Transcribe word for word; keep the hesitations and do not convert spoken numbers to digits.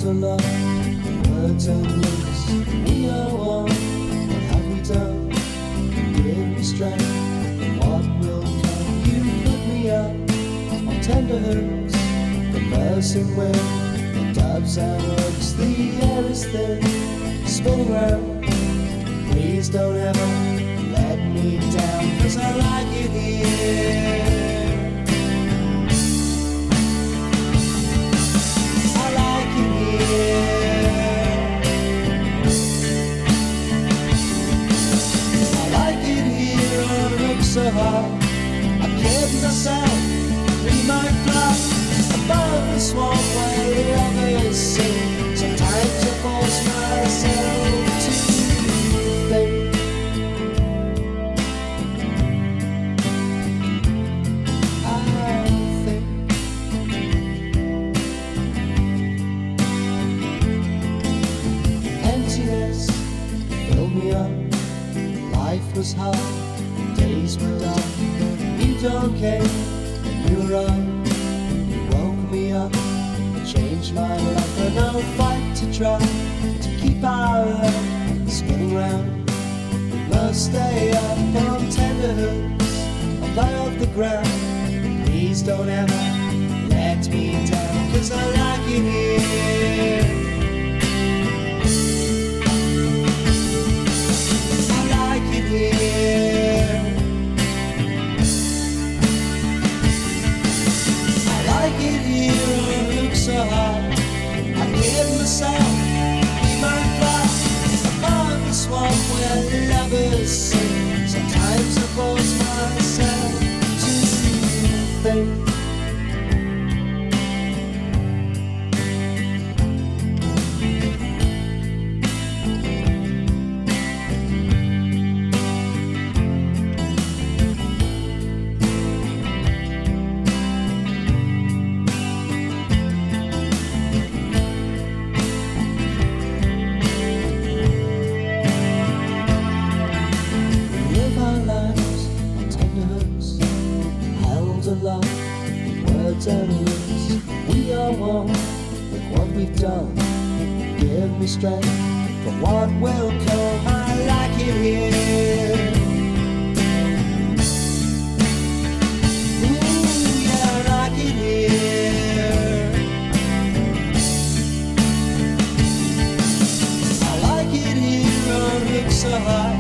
held aloft, words and looks. We are one. What have we done? Give me strength. What will come? You put me up on tender hooks, conversing with the doves and rooks. The air is thin, spinning round. Please don't ever let me down, 'cause I like it here. I like it here. I like it here on Rooks so high. I kid myself, we might fly above the swamp where the others sing. Sometimes I force myself to think. I think emptiness filled me up. Life was hard, days were dark. You don't care, you were right. You woke me up, changed my life. And I'll fight to try to keep our love spinning round. We must stay up on tender hooks above the ground. Please don't ever let me down, 'cause I like it here. I like it here. I like it here on Rooks so high. I kid myself, we might fly above the swamp where lovers sing. Sometimes I force myself to think. Love, words and looks. We are one with what we've done. Give me strength for what will come. I like it here. Ooh, yeah, I like it here. I like it here on Rooks so high.